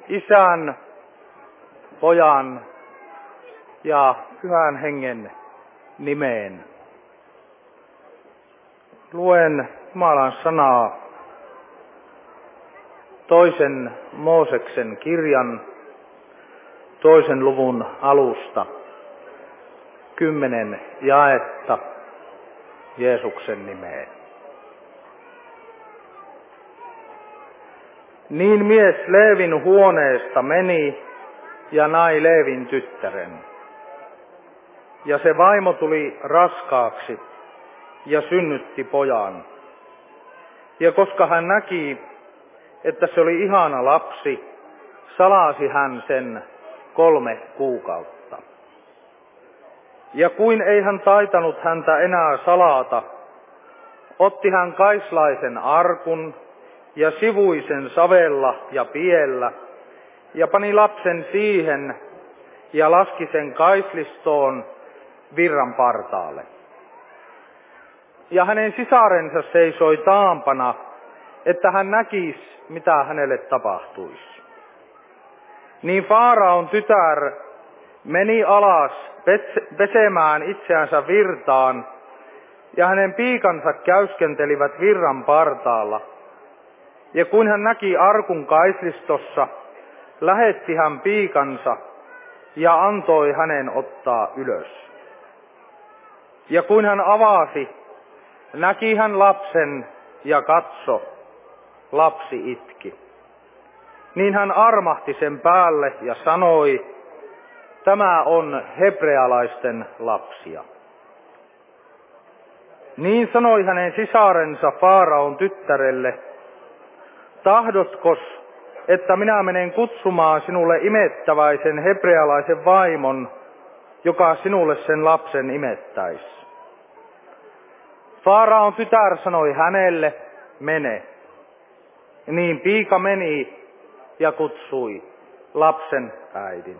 Isän, Pojan ja Pyhän Hengen nimeen. Luen Jumalan sanaa toisen Mooseksen kirjan 2. luvun alusta 10 jaetta Jeesuksen nimeen. Niin mies Leevin huoneesta meni ja nai Leevin tyttären. Ja se vaimo tuli raskaaksi ja synnytti pojan. Ja koska hän näki, että se oli ihana lapsi, salasi hän sen 3 kuukautta. Ja kuin ei hän taitanut häntä enää salata, otti hän kaislaisen arkun ja sivuisen savella ja piellä, ja pani lapsen siihen ja laski sen kaislistoon virran partaalle. Ja hänen sisarensa seisoi taampana, että hän näkisi, mitä hänelle tapahtuisi. Niin Faaraon tytär meni alas pesemään itseänsä virtaan, ja hänen piikansa käyskentelivät virran partaalla. Ja kun hän näki arkun kaislistossa, lähetti hän piikansa ja antoi hänen ottaa ylös. Ja kun hän avasi, näki hän lapsen ja katso, lapsi itki. Niin hän armahti sen päälle ja sanoi, tämä on hebrealaisten lapsia. Niin sanoi hänen sisarensa Faaraon tyttärelle, tahdotkos, että minä menen kutsumaan sinulle imettäväisen hebrealaisen vaimon, joka sinulle sen lapsen imettäisi? Faaraon tytär sanoi hänelle, mene. Niin piika meni ja kutsui lapsen äidin.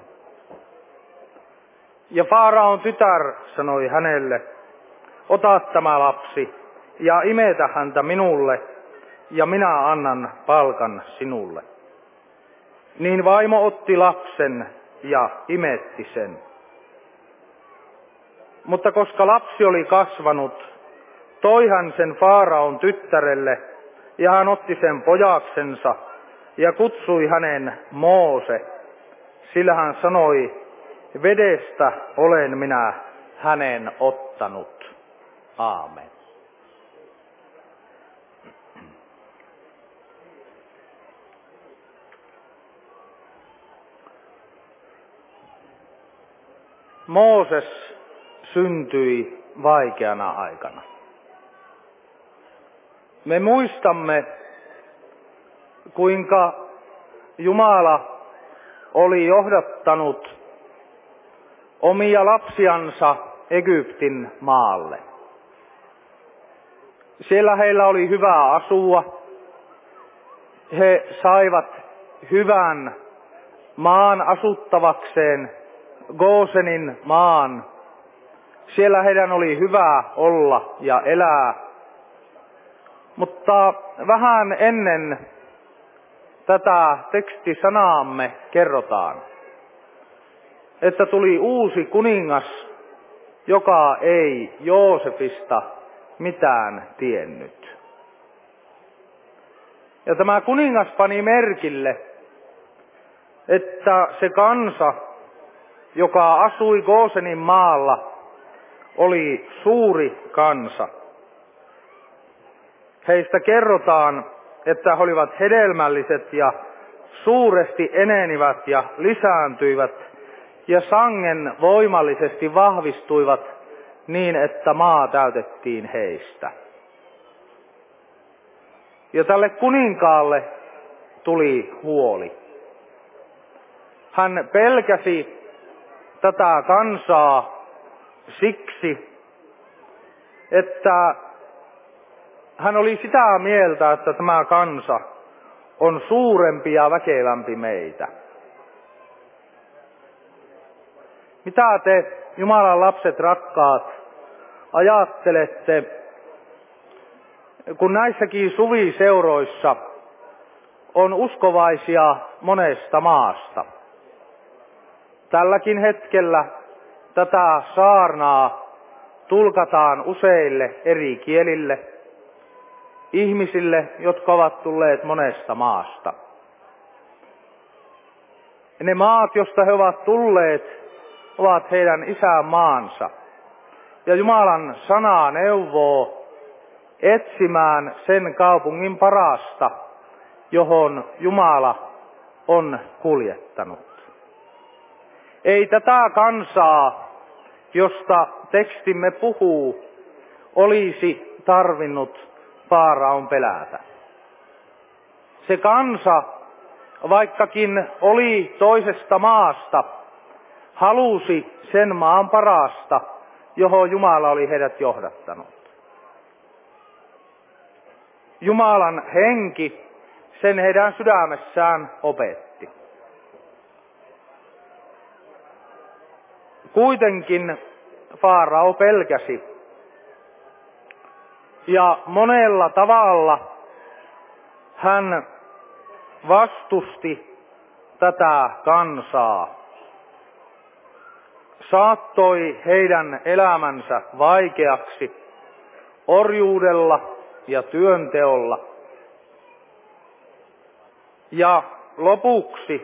Ja Faaraon tytär sanoi hänelle, ota tämä lapsi ja imetä häntä minulle, ja minä annan palkan sinulle. Niin vaimo otti lapsen ja imetti sen. Mutta koska lapsi oli kasvanut, toi hän sen Faaraon tyttärelle, ja hän otti sen pojaksensa ja kutsui hänen Moose, sillä hän sanoi, vedestä olen minä hänen ottanut. Aamen. Mooses syntyi vaikeana aikana. Me muistamme, kuinka Jumala oli johdattanut omia lapsiansa Egyptin maalle. Siellä heillä oli hyvä asua. He saivat hyvän maan asuttavakseen, Goosenin maan. Siellä heidän oli hyvä olla ja elää. Mutta vähän ennen tätä tekstisanaamme kerrotaan, että tuli uusi kuningas, joka ei Joosefista mitään tiennyt. Ja tämä kuningas pani merkille, että se kansa, joka asui Goosenin maalla, oli suuri kansa. Heistä kerrotaan, että he olivat hedelmälliset ja suuresti enenivät ja lisääntyivät ja sangen voimallisesti vahvistuivat niin, että maa täytettiin heistä. Ja tälle kuninkaalle tuli huoli. Hän pelkäsi tätä kansaa siksi, että hän oli sitä mieltä, että tämä kansa on suurempi ja väkevämpi meitä. Mitä te, Jumalan lapset rakkaat, ajattelette, kun näissäkin suviseuroissa on uskovaisia monesta maasta. Tälläkin hetkellä tätä saarnaa tulkataan useille eri kielille, ihmisille, jotka ovat tulleet monesta maasta. Ne maat, josta he ovat tulleet, ovat heidän isänmaansa. Ja Jumalan sana neuvoo etsimään sen kaupungin parasta, johon Jumala on kuljettanut. Ei tätä kansaa, josta tekstimme puhuu, olisi tarvinnut Faaraon pelätä. Se kansa, vaikkakin oli toisesta maasta, halusi sen maan parasta, johon Jumala oli heidät johdattanut. Jumalan henki sen heidän sydämessään opetti. Kuitenkin Faarao pelkäsi ja monella tavalla hän vastusti tätä kansaa. Saattoi heidän elämänsä vaikeaksi orjuudella ja työnteolla. Ja lopuksi,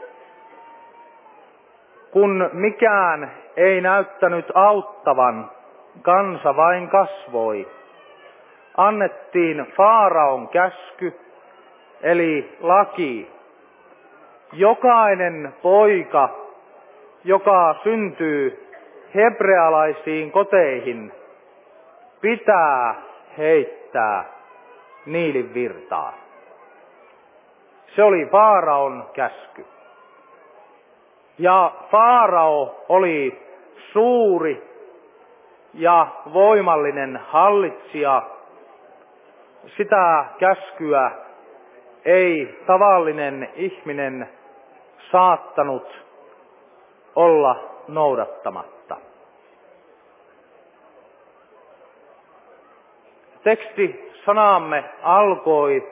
kun mikään ei näyttänyt auttavan, kansa vain kasvoi. Annettiin Faaraon käsky, eli laki. Jokainen poika, joka syntyy hebrealaisiin koteihin, pitää heittää Niilin virtaan. Se oli Faaraon käsky. Ja Faarao oli suuri ja voimallinen hallitsija. Sitä käskyä ei tavallinen ihminen saattanut olla noudattamatta. Tekstisanamme alkoi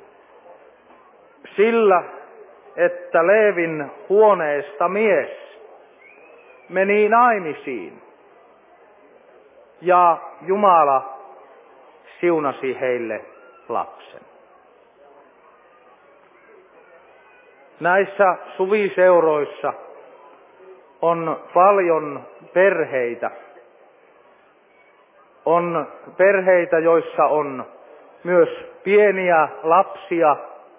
sillä, että Leevin huoneesta mies meni naimisiin ja Jumala siunasi heille lapsen. Näissä suviseuroissa on paljon perheitä. On perheitä, joissa on myös pieniä lapsia.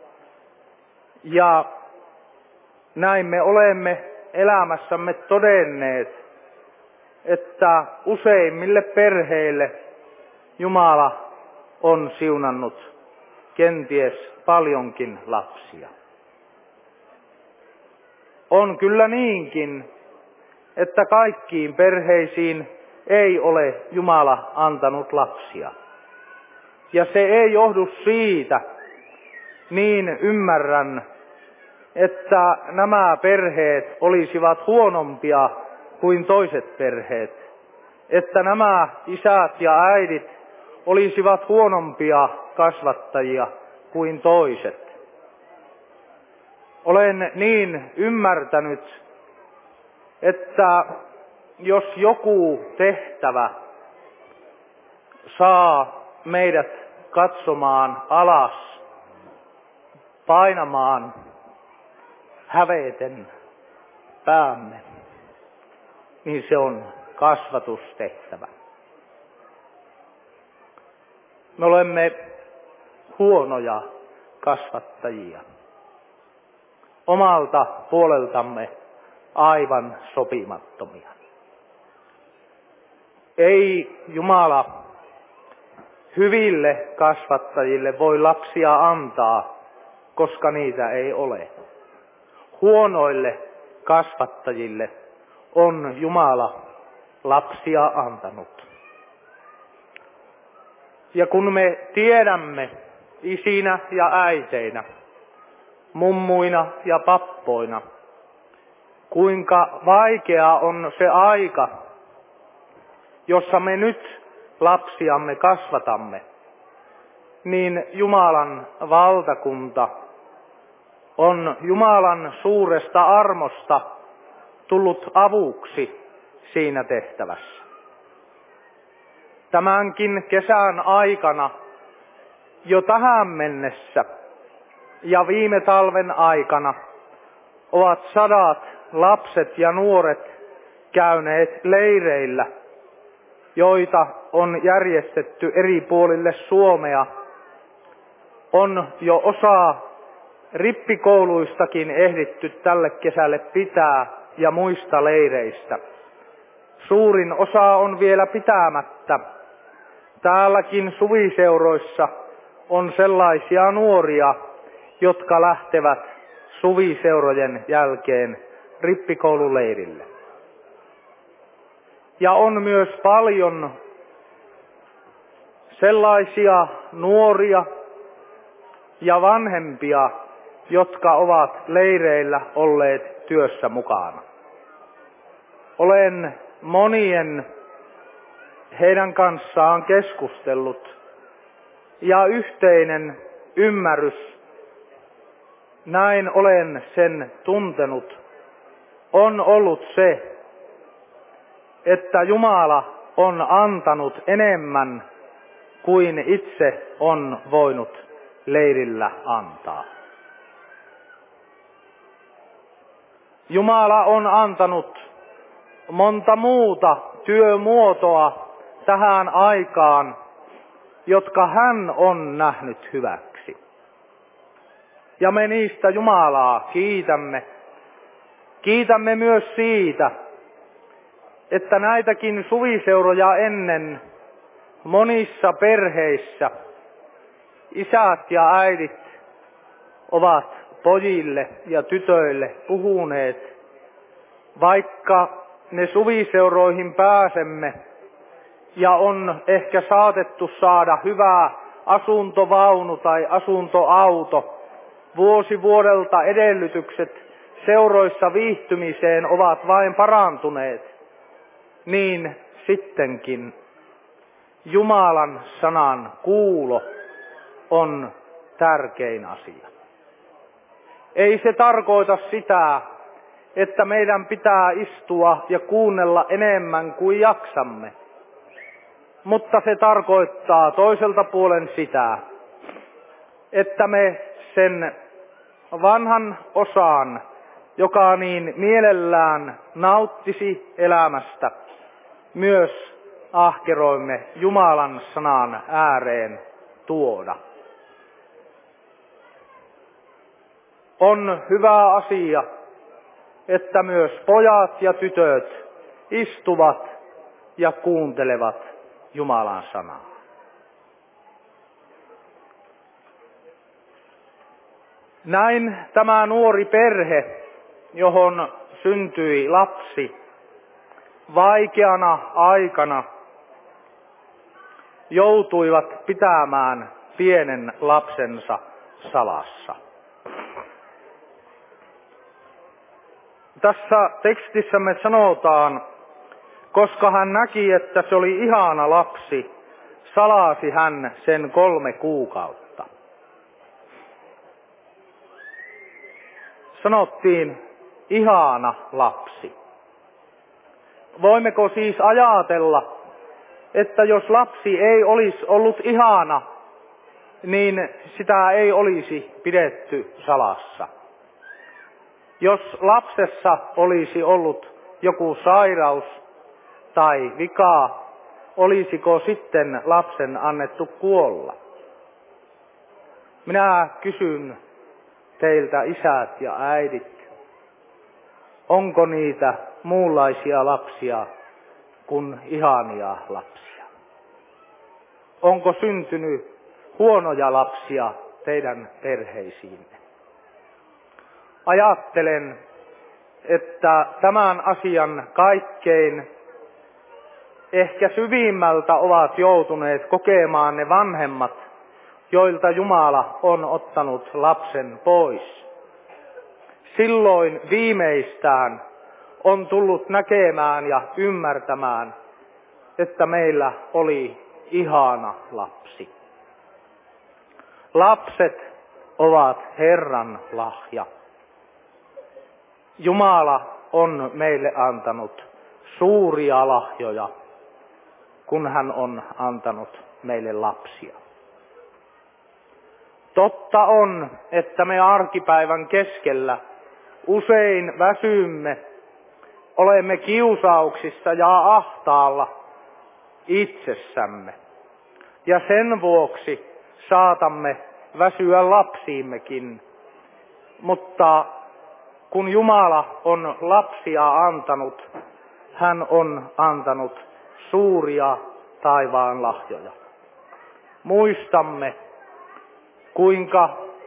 Ja näin me olemme elämässämme todenneet, että useimmille perheille Jumala on siunannut kenties paljonkin lapsia. On kyllä niinkin, että kaikkiin perheisiin ei ole Jumala antanut lapsia. Ja se ei johdu siitä, niin ymmärrän, että nämä perheet olisivat huonompia kuin toiset perheet. Että nämä isät ja äidit olisivat huonompia kasvattajia kuin toiset. Olen niin ymmärtänyt, että jos joku tehtävä saa meidät katsomaan alas, painamaan häveten päämme, niin se on kasvatustehtävä. Me olemme huonoja kasvattajia. Omalta puoleltamme aivan sopimattomia. Ei Jumala hyville kasvattajille voi lapsia antaa, koska niitä ei ole. Huonoille kasvattajille on Jumala lapsia antanut. Ja kun me tiedämme isinä ja äiteinä, mummuina ja pappoina, kuinka vaikea on se aika, jossa me nyt lapsiamme kasvatamme, niin Jumalan valtakunta on Jumalan suuresta armosta tullut avuksi siinä tehtävässä. Tämänkin kesän aikana jo tähän mennessä ja viime talven aikana ovat sadat lapset ja nuoret käyneet leireillä, joita on järjestetty eri puolille Suomea. On jo osa rippikouluistakin ehditty tälle kesälle pitää ja muista leireistä. Suurin osa on vielä pitämättä. Täälläkin suviseuroissa on sellaisia nuoria, jotka lähtevät suviseurojen jälkeen rippikoululeirille. Ja on myös paljon sellaisia nuoria ja vanhempia, jotka ovat leireillä olleet työssä mukana. Olen monien heidän kanssaan keskustellut ja yhteinen ymmärrys, näin olen sen tuntenut, on ollut se, että Jumala on antanut enemmän kuin itse on voinut leirillä antaa. Jumala on antanut monta muuta työmuotoa tähän aikaan, jotka hän on nähnyt hyväksi. Ja me niistä Jumalaa kiitämme. Kiitämme myös siitä, että näitäkin suviseuroja ennen monissa perheissä isät ja äidit ovat pojille ja tytöille puhuneet, vaikka ne suviseuroihin pääsemme ja on ehkä saatettu saada hyvä asuntovaunu tai asuntoauto. Vuosi vuodelta edellytykset seuroissa viihtymiseen ovat vain parantuneet, niin sittenkin Jumalan sanan kuulo on tärkein asia. Ei se tarkoita sitä, että meidän pitää istua ja kuunnella enemmän kuin jaksamme. Mutta se tarkoittaa toiselta puolen sitä, että me sen vanhan osan, joka niin mielellään nauttisi elämästä, myös ahkeroimme Jumalan sanan ääreen tuoda. On hyvä asia, että myös pojat ja tytöt istuvat ja kuuntelevat Jumalan sanaa. Näin tämä nuori perhe, johon syntyi lapsi, vaikeana aikana joutuivat pitämään pienen lapsensa salassa. Tässä tekstissämme sanotaan, koska hän näki, että se oli ihana lapsi, salasi hän sen 3 kuukautta. Sanottiin ihana lapsi. Voimmeko siis ajatella, että jos lapsi ei olisi ollut ihana, niin sitä ei olisi pidetty salassa? Jos lapsessa olisi ollut joku sairaus tai vika, olisiko sitten lapsen annettu kuolla? Minä kysyn teiltä isät ja äidit, onko niitä muunlaisia lapsia kuin ihania lapsia? Onko syntynyt huonoja lapsia teidän perheisiinne? Ajattelen, että tämän asian kaikkein ehkä syvimmältä ovat joutuneet kokemaan ne vanhemmat, joilta Jumala on ottanut lapsen pois. Silloin viimeistään on tullut näkemään ja ymmärtämään, että meillä oli ihana lapsi. Lapset ovat Herran lahja. Jumala on meille antanut suuria lahjoja, kun hän on antanut meille lapsia. Totta on, että me arkipäivän keskellä usein väsymme, olemme kiusauksissa ja ahtaalla itsessämme. Ja sen vuoksi saatamme väsyä lapsiimmekin. Mutta kun Jumala on lapsia antanut, hän on antanut suuria taivaan lahjoja. Muistamme, kuinka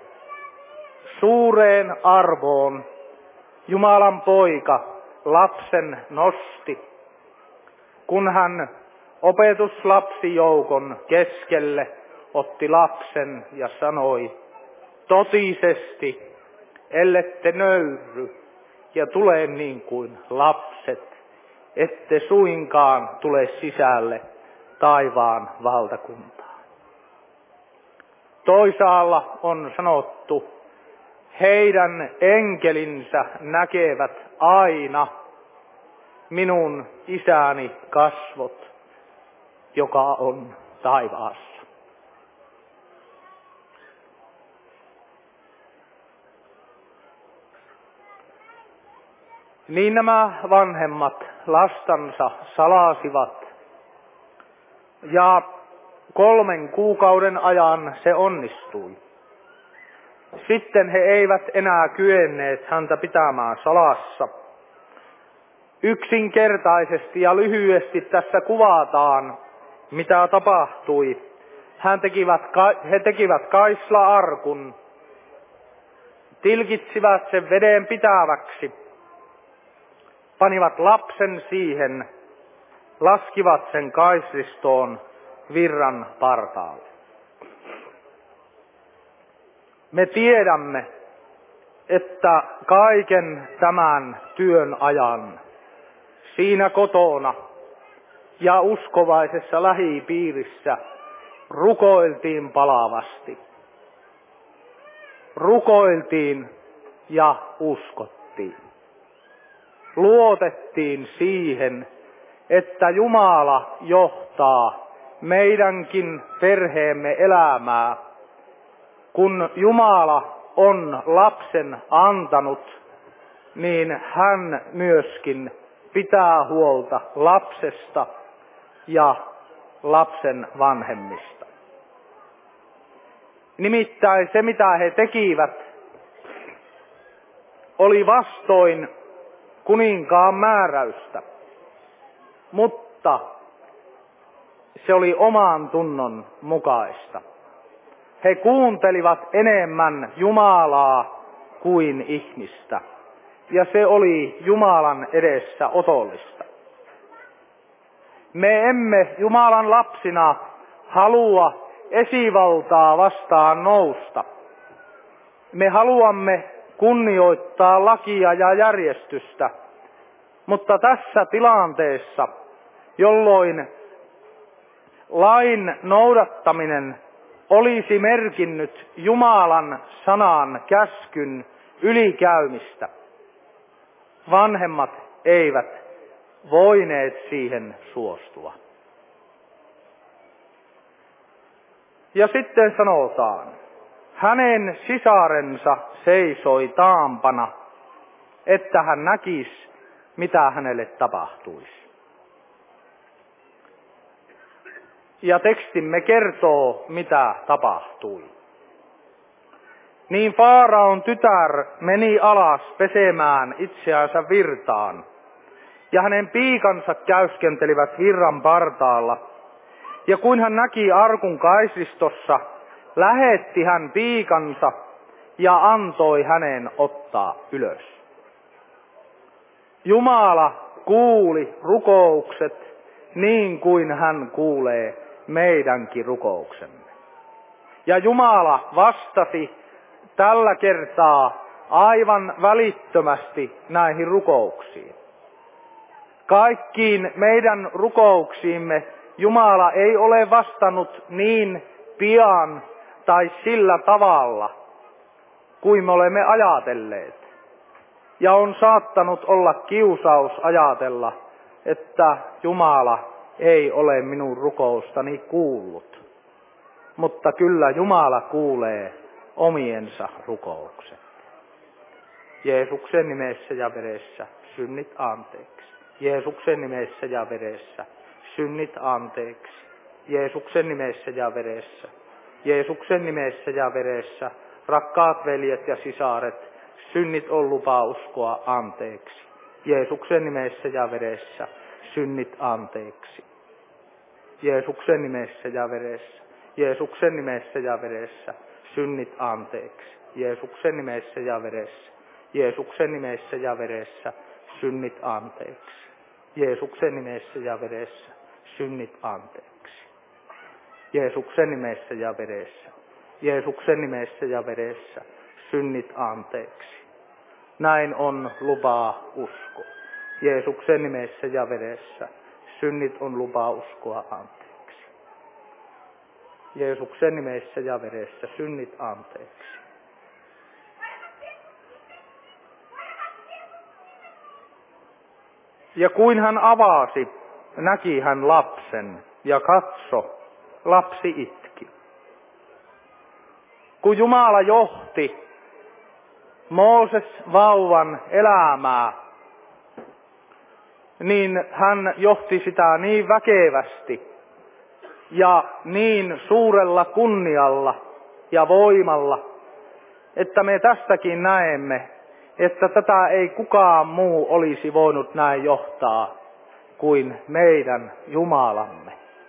suureen arvoon Jumalan poika lapsen nosti, kun hän opetuslapsijoukon keskelle otti lapsen ja sanoi, totisesti, ellette nöyry ja tule niin kuin lapset, ette suinkaan tule sisälle taivaan valtakuntaan. Toisaalla on sanottu, heidän enkelinsä näkevät aina minun isäni kasvot, joka on taivaassa. Niin nämä vanhemmat lastansa salasivat ja 3 kuukauden ajan se onnistui. Sitten he eivät enää kyenneet häntä pitämään salassa. Yksinkertaisesti ja lyhyesti tässä kuvataan, mitä tapahtui. He tekivät kaisla-arkun, tilkitsivät sen veden pitäväksi, panivat lapsen siihen, laskivat sen kaislistoon virran partaalle. Me tiedämme, että kaiken tämän työn ajan siinä kotona ja uskovaisessa lähipiirissä rukoiltiin palavasti. Rukoiltiin ja uskottiin. Luotettiin siihen, että Jumala johtaa meidänkin perheemme elämää. Kun Jumala on lapsen antanut, niin hän myöskin pitää huolta lapsesta ja lapsen vanhemmista. Nimittäin se, mitä he tekivät, oli vastoin kuninkaan määräystä, mutta se oli oman tunnon mukaista. He kuuntelivat enemmän Jumalaa kuin ihmistä, ja se oli Jumalan edessä otollista. Me emme Jumalan lapsina halua esivaltaa vastaan nousta. Me haluamme kunnioittaa lakia ja järjestystä, mutta tässä tilanteessa, jolloin lain noudattaminen olisi merkinnyt Jumalan sanan käskyn ylikäymistä, vanhemmat eivät voineet siihen suostua. Ja sitten sanotaan, hänen sisarensa seisoi taampana, että hän näkisi, mitä hänelle tapahtuisi. Ja tekstimme kertoo, mitä tapahtui. Niin Faaraon tytär meni alas pesemään itseänsä virtaan, ja hänen piikansa käyskentelivät virran partaalla. Ja kun hän näki arkun kaislistossa, lähetti hän piikansa ja antoi hänen ottaa ylös. Jumala kuuli rukoukset niin kuin hän kuulee meidänkin rukouksemme. Ja Jumala vastasi tällä kertaa aivan välittömästi näihin rukouksiin. Kaikkiin meidän rukouksiimme Jumala ei ole vastannut niin pian tai sillä tavalla, kuin me olemme ajatelleet. Ja on saattanut olla kiusaus ajatella, että Jumala ei ole minun rukoustani kuullut. Mutta kyllä Jumala kuulee omiensa rukoukset. Jeesuksen nimessä ja veressä synnit anteeksi. Jeesuksen nimessä ja veressä synnit anteeksi. Jeesuksen nimessä ja veressä. Jeesuksen nimessä ja veressä, rakkaat veljet ja sisaret, synnit on lupa uskoa anteeksi. Jeesuksen nimessä ja veressä, synnit anteeksi. Jeesuksen nimessä ja veressä, Jeesuksen nimessä ja veressä, synnit anteeksi. Jeesuksen nimessä ja veressä, Jeesuksen nimessä ja veressä, synnit anteeksi. Jeesuksen nimessä ja veressä, synnit anteeksi. Jeesuksen nimessä ja veressä, Jeesuksen nimessä ja veressä, synnit anteeksi. Näin on lupa usko. Jeesuksen nimessä ja veressä, synnit on lupa uskoa anteeksi. Jeesuksen nimessä ja veressä, synnit anteeksi. Ja kuin hän avasi, näki hän lapsen ja katso, lapsi itki. Kun Jumala johti Mooses vauvan elämää, niin hän johti sitä niin väkevästi ja niin suurella kunnialla ja voimalla, että me tästäkin näemme, että tätä ei kukaan muu olisi voinut näin johtaa kuin meidän Jumalamme.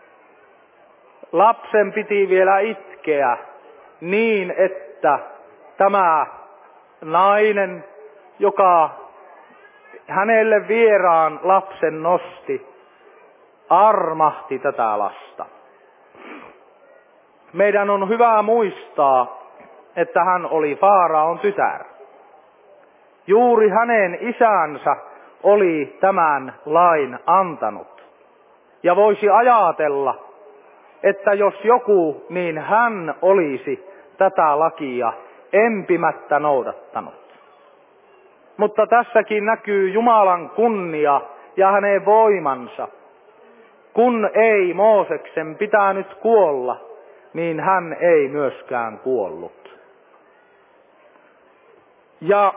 Lapsen piti vielä itkeä niin, että tämä nainen, joka hänelle vieraan lapsen nosti, armahti tätä lasta. Meidän on hyvä muistaa, että hän oli Faaraon tytär. Juuri hänen isänsä oli tämän lain antanut. Ja voisi ajatella, että jos joku, niin hän olisi tätä lakia empimättä noudattanut. Mutta tässäkin näkyy Jumalan kunnia ja hänen voimansa. Kun ei Mooseksen pitänyt kuolla, niin hän ei myöskään kuollut. Ja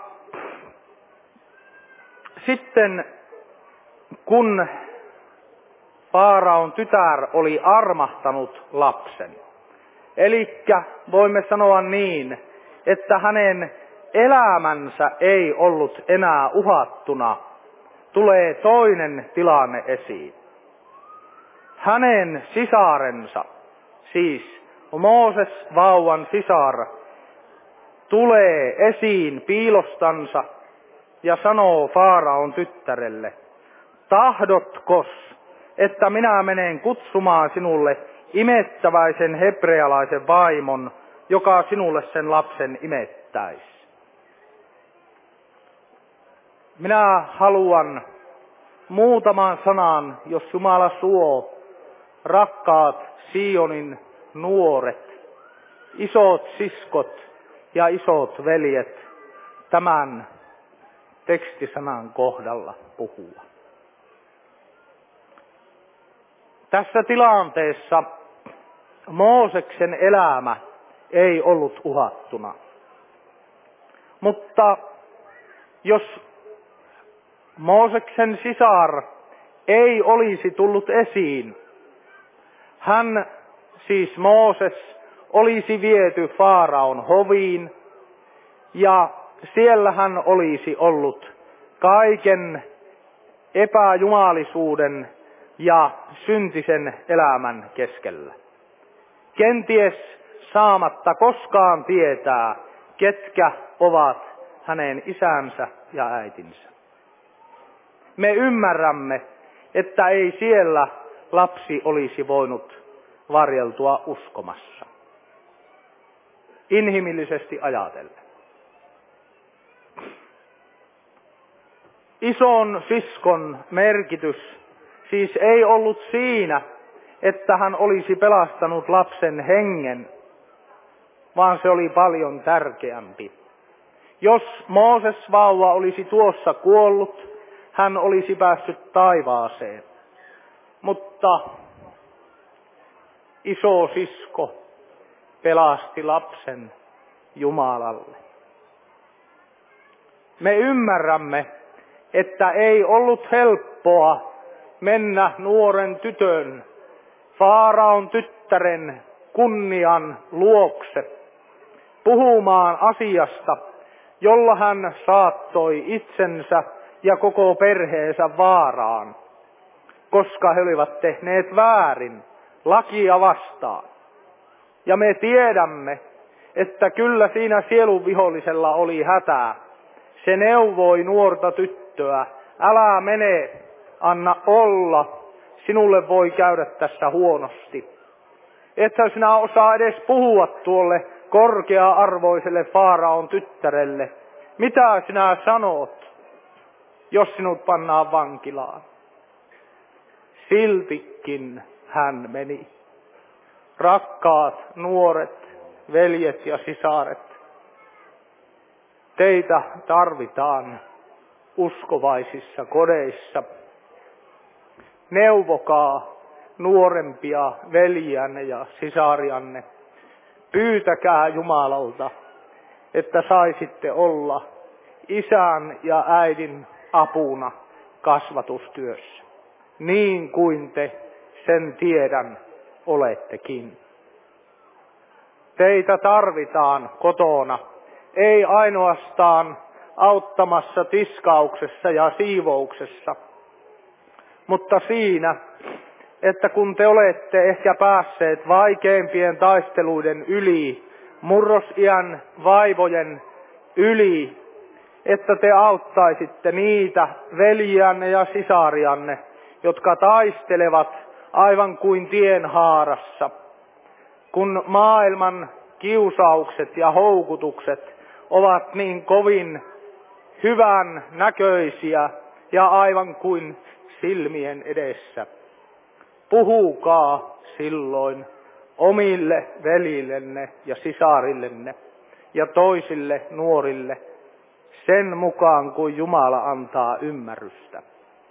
sitten kun Faaraon tytär oli armahtanut lapsen, elikkä voimme sanoa niin, että hänen elämänsä ei ollut enää uhattuna, tulee toinen tilanne esiin. Hänen sisarensa, siis Mooses vauvan sisar, tulee esiin piilostansa ja sanoo Faaraon tyttärelle, tahdotkos, että minä menen kutsumaan sinulle imettäväisen hebrealaisen vaimon, joka sinulle sen lapsen imettäisi. Minä haluan muutaman sanan, jos Jumala suo, rakkaat Sionin nuoret, isot siskot ja isot veljet, tämän tekstisanan kohdalla puhua. Tässä tilanteessa Mooseksen elämä ei ollut uhattuna. Mutta jos Mooseksen sisar ei olisi tullut esiin, hän, siis Mooses, olisi viety Faaraon hoviin ja siellä hän olisi ollut kaiken epäjumalisuuden ja syntisen elämän keskellä. Kenties saamatta koskaan tietää, ketkä ovat hänen isänsä ja äitinsä. Me ymmärrämme, että ei siellä lapsi olisi voinut varjeltua uskomassa. Inhimillisesti ajatellen. Ison siskon merkitys siis ei ollut siinä, että hän olisi pelastanut lapsen hengen, vaan se oli paljon tärkeämpi. Jos Mooses vauva olisi tuossa kuollut, hän olisi päässyt taivaaseen. Mutta isosisko pelasti lapsen Jumalalle. Me ymmärrämme, että ei ollut helppoa mennä nuoren tytön, Faaraon tyttären kunnian luokse puhumaan asiasta, jolla hän saattoi itsensä ja koko perheensä vaaraan, koska he olivat tehneet väärin lakia vastaan. Ja me tiedämme, että kyllä siinä sielunvihollisella oli hätää. Se neuvoi nuorta tyttöä, älä mene, anna olla, sinulle voi käydä tässä huonosti. Ethän sinä osaa edes puhua tuolle korkea-arvoiselle Faaraon tyttärelle. Mitä sinä sanot, jos sinut pannaan vankilaan? Siltikin hän meni. Rakkaat nuoret, veljet ja sisaret, teitä tarvitaan uskovaisissa kodeissa. Neuvokaa nuorempia veljiänne ja sisarianne. Pyytäkää Jumalalta, että saisitte olla isän ja äidin apuna kasvatustyössä, niin kuin te sen tiedän olettekin. Teitä tarvitaan kotona, ei ainoastaan auttamassa tiskauksessa ja siivouksessa, mutta siinä, että kun te olette ehkä päässeet vaikeimpien taisteluiden yli, murrosiän vaivojen yli, että te auttaisitte niitä veljiänne ja sisarianne, jotka taistelevat aivan kuin tienhaarassa, kun maailman kiusaukset ja houkutukset ovat niin kovin hyvän näköisiä ja aivan kuin silmien edessä. Puhukaa silloin omille veljillenne ja sisarillenne ja toisille nuorille sen mukaan, kuin Jumala antaa ymmärrystä.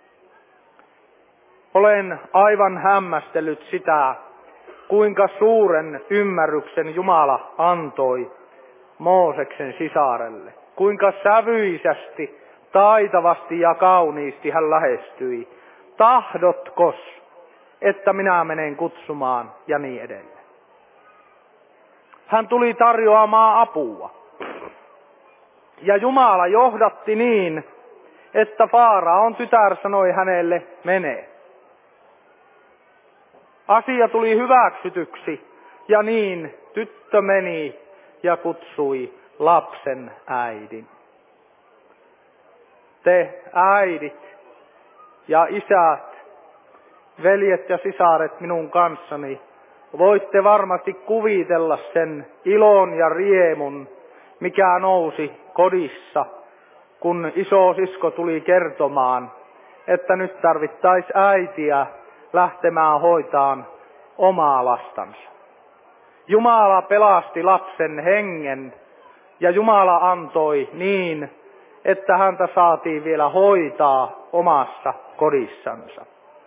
Olen aivan hämmästellyt sitä, kuinka suuren ymmärryksen Jumala antoi Mooseksen sisarelle. Kuinka sävyisästi, taitavasti ja kauniisti hän lähestyi. Tahdotkos, että minä menen kutsumaan ja niin edelleen. Hän tuli tarjoamaan apua. Ja Jumala johdatti niin, että Faaraon tytär sanoi hänelle, mene. Asia tuli hyväksytyksi ja niin tyttö meni ja kutsui lapsen äidin. Te äidit ja isät, veljet ja sisaret minun kanssani, voitte varmasti kuvitella sen ilon ja riemun, mikä nousi kodissa, kun isosisko tuli kertomaan, että nyt tarvittaisi äitiä lähtemään hoitaan omaa lastansa. Jumala pelasti lapsen hengen ja Jumala antoi niin, että häntä saatiin vielä hoitaa omassa kodissansa.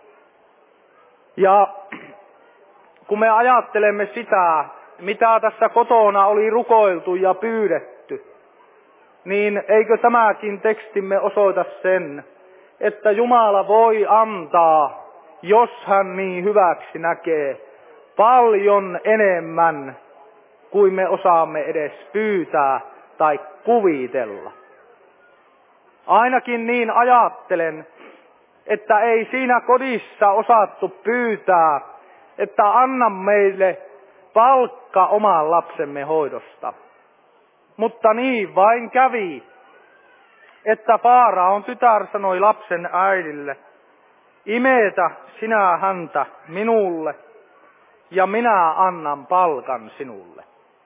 Ja kun me ajattelemme sitä, mitä tässä kotona oli rukoiltu ja pyydetty, niin eikö tämäkin tekstimme osoita sen, että Jumala voi antaa, jos hän niin hyväksi näkee, paljon enemmän kuin me osaamme edes pyytää tai kuvitella. Ainakin niin ajattelen, että ei siinä kodissa osattu pyytää, että anna meille palkka oman lapsemme hoidosta. Mutta niin vain kävi, että Faaraon tytär sanoi lapsen äidille, imetä sinä häntä minulle ja minä annan palkan sinulle.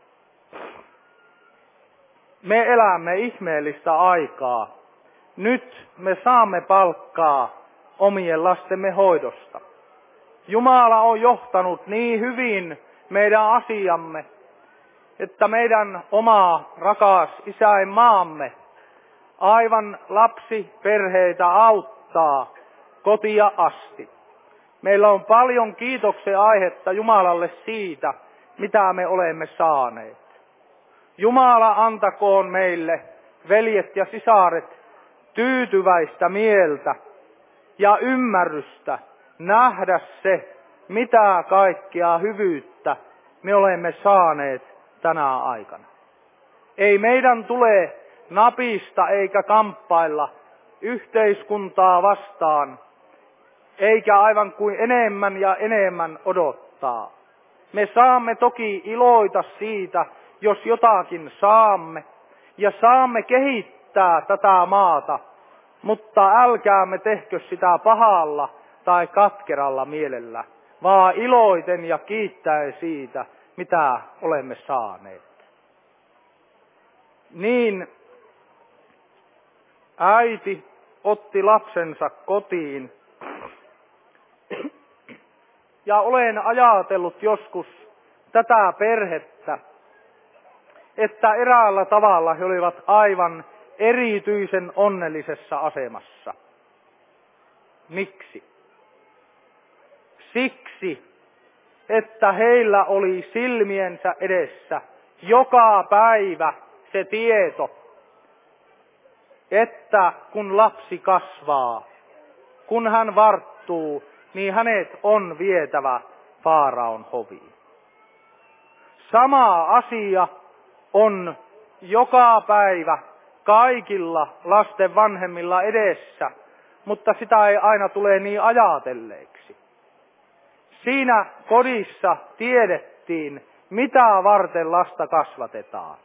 Me elämme ihmeellistä aikaa. Nyt me saamme palkkaa omien lastemme hoidosta. Jumala on johtanut niin hyvin meidän asiamme, että meidän oma rakas isänmaamme aivan lapsiperheitä auttaa kotia asti. Meillä on paljon kiitoksen aihetta Jumalalle siitä, mitä me olemme saaneet. Jumala antakoon meille, veljet ja sisaret, tyytyväistä mieltä ja ymmärrystä nähdä se, mitä kaikkea hyvyyttä me olemme saaneet tänä aikana. Ei meidän tule napista eikä kamppailla yhteiskuntaa vastaan, eikä aivan kuin enemmän ja enemmän odottaa. Me saamme toki iloita siitä, jos jotakin saamme, ja saamme kehittää tätä maata, mutta älkäämme tehkö sitä pahalla tai katkeralla mielellä, vaan iloiten ja kiittäen siitä, mitä olemme saaneet. Niin äiti otti lapsensa kotiin, ja olen ajatellut joskus tätä perhettä, että eräällä tavalla he olivat aivan erityisen onnellisessa asemassa. Miksi? Siksi, että heillä oli silmiensä edessä joka päivä se tieto, että kun lapsi kasvaa, kun hän varttuu, niin hänet on vietävä Faaraon hoviin. Sama asia on joka päivä kaikilla lasten vanhemmilla edessä, mutta sitä ei aina tule niin ajatelleeksi. Siinä kodissa tiedettiin, mitä varten lasta kasvatetaan.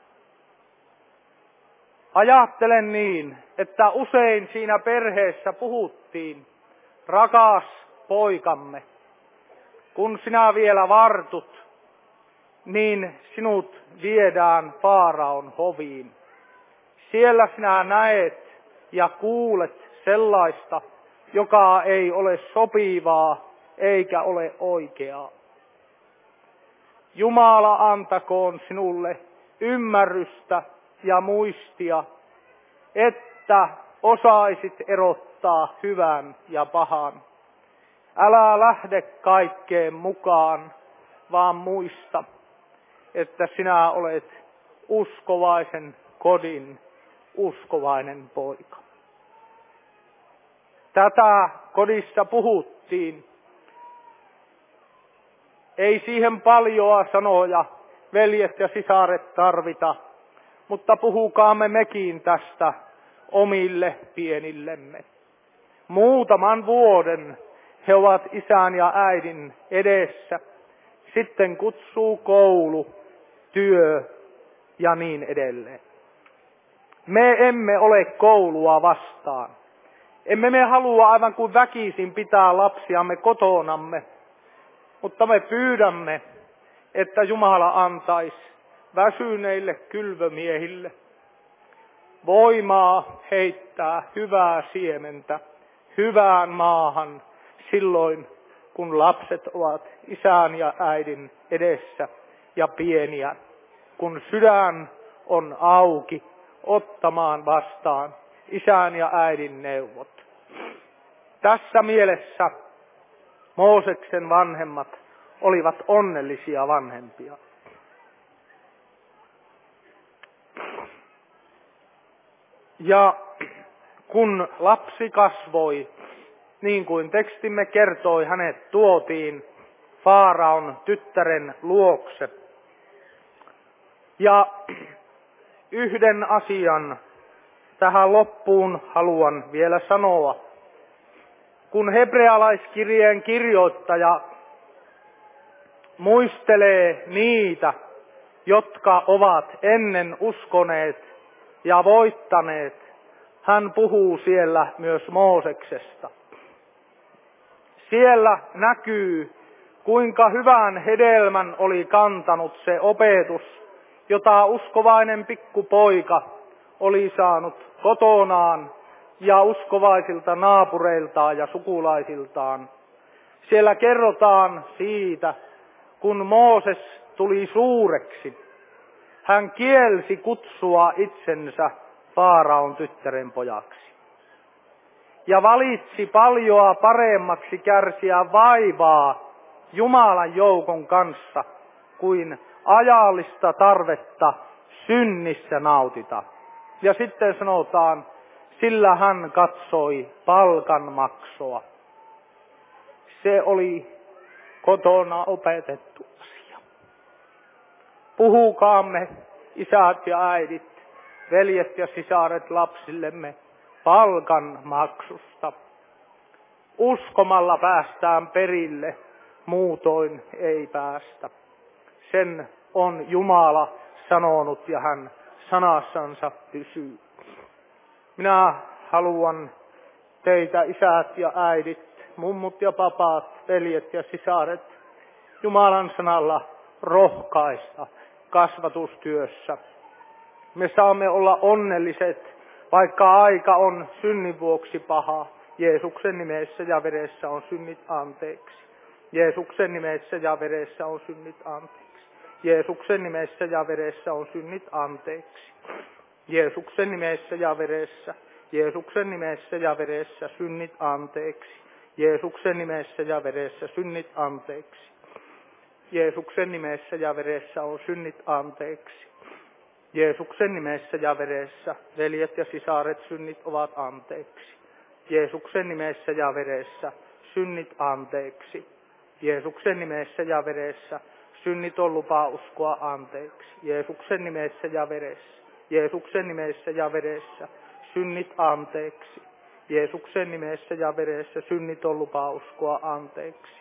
Ajattelen niin, että usein siinä perheessä puhuttiin, rakas poikamme, kun sinä vielä vartut, niin sinut viedään Faaraon hoviin. Siellä sinä näet ja kuulet sellaista, joka ei ole sopivaa eikä ole oikeaa. Jumala antakoon sinulle ymmärrystä ja muistia, että osaisit erottaa hyvän ja pahan. Älä lähde kaikkeen mukaan, vaan muista, että sinä olet uskovaisen kodin uskovainen poika. Tätä kodissa puhuttiin. Ei siihen paljoa sanoja, veljet ja sisaret, tarvita, mutta puhukaamme mekin tästä omille pienillemme. Muutaman vuoden he ovat isän ja äidin edessä. Sitten kutsuu koulu, työ ja niin edelleen. Me emme ole koulua vastaan. Emme me halua aivan kuin väkisin pitää lapsiamme kotonamme, mutta me pyydämme, että Jumala antaisi väsyneille kylvömiehille voimaa heittää hyvää siementä hyvään maahan silloin, kun lapset ovat isän ja äidin edessä ja pieniä, kun sydän on auki ottamaan vastaan isän ja äidin neuvot. Tässä mielessä Mooseksen vanhemmat olivat onnellisia vanhempia. Ja kun lapsi kasvoi, niin kuin tekstimme kertoi, hänet tuotiin Faaraon tyttären luokse. Ja yhden asian tähän loppuun haluan vielä sanoa. Kun hebrealaiskirjeen kirjoittaja muistelee niitä, jotka ovat ennen uskoneet ja voittaneet, hän puhuu siellä myös Mooseksesta. Siellä näkyy, kuinka hyvän hedelmän oli kantanut se opetus, jota uskovainen pikkupoika oli saanut kotonaan ja uskovaisilta naapureiltaan ja sukulaisiltaan. Siellä kerrotaan siitä, kun Mooses tuli suureksi, hän kielsi kutsua itsensä Faaraon tyttären pojaksi. Ja valitsi paljoa paremmaksi kärsiä vaivaa Jumalan joukon kanssa, kuin ajallista tarvetta synnissä nautita. Ja sitten sanotaan, sillä hän katsoi palkanmaksua. Se oli kotona opetettu asia. Puhukaamme, isät ja äidit, veljet ja sisaret lapsillemme palkanmaksusta. Uskomalla päästään perille, muutoin ei päästä. Sen on Jumala sanonut ja hän sanassansa pysyy. Minä haluan teitä, isät ja äidit, mummut ja papat, veljet ja sisaret, Jumalan sanalla rohkaista kasvatustyössä. Me saamme olla onnelliset, vaikka aika on synnin vuoksi paha. Jeesuksen nimessä ja veressä on synnit anteeksi. Jeesuksen nimessä ja veressä on synnit anteeksi. Jeesuksen nimessä ja veressä on synnit anteeksi. Jeesuksen nimessä ja veressä. Jeesuksen nimessä ja veressä synnit anteeksi. Jeesuksen nimessä ja veressä synnit anteeksi. Jeesuksen nimessä ja veressä on synnit anteeksi. Jeesuksen nimessä ja veressä veljet ja sisaret synnit ovat anteeksi. Jeesuksen nimessä ja veressä synnit anteeksi. Jeesuksen nimessä ja veressä synnit on lupa uskoa anteeksi. Jeesuksen nimessä ja veressä. Jeesuksen nimessä ja veressä synnit anteeksi. Jeesuksen nimessä ja veressä synnit on lupa uskoa anteeksi.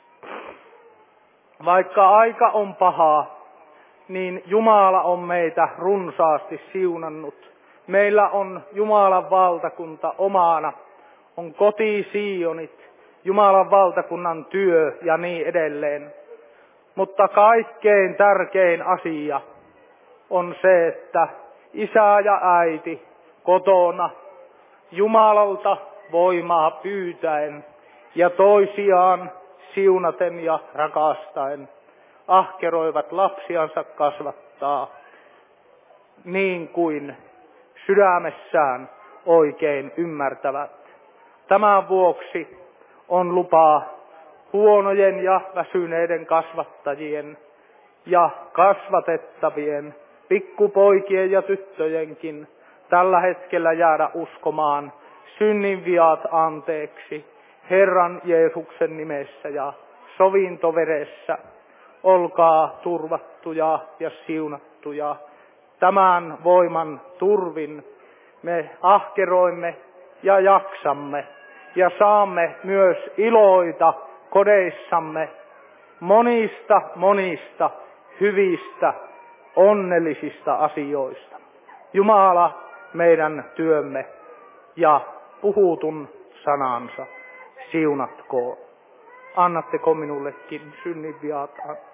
Vaikka aika on paha, niin Jumala on meitä runsaasti siunannut. Meillä on Jumalan valtakunta omana, on koti Sionit, Jumalan valtakunnan työ ja niin edelleen. Mutta kaikkein tärkein asia on se, että isä ja äiti kotona Jumalalta voimaa pyytäen ja toisiaan siunaten ja rakastaen ahkeroivat lapsiansa kasvattaa niin kuin sydämessään oikein ymmärtävät. Tämän vuoksi on lupa huonojen ja väsyneiden kasvattajien ja kasvatettavien pikkupoikien ja tyttöjenkin tällä hetkellä jäädä uskomaan synninviat anteeksi Herran Jeesuksen nimessä ja sovintoveressä. Olkaa turvattuja ja siunattuja. Tämän voiman turvin me ahkeroimme ja jaksamme ja saamme myös iloita kodeissamme monista hyvistä, onnellisista asioista. Jumala meidän työmme ja puhutun sanansa siunatkoon. Annatteko minullekin synninviat anteeksi?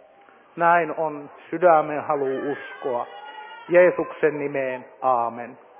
Näin on sydämen halu uskoa. Jeesuksen nimeen, aamen.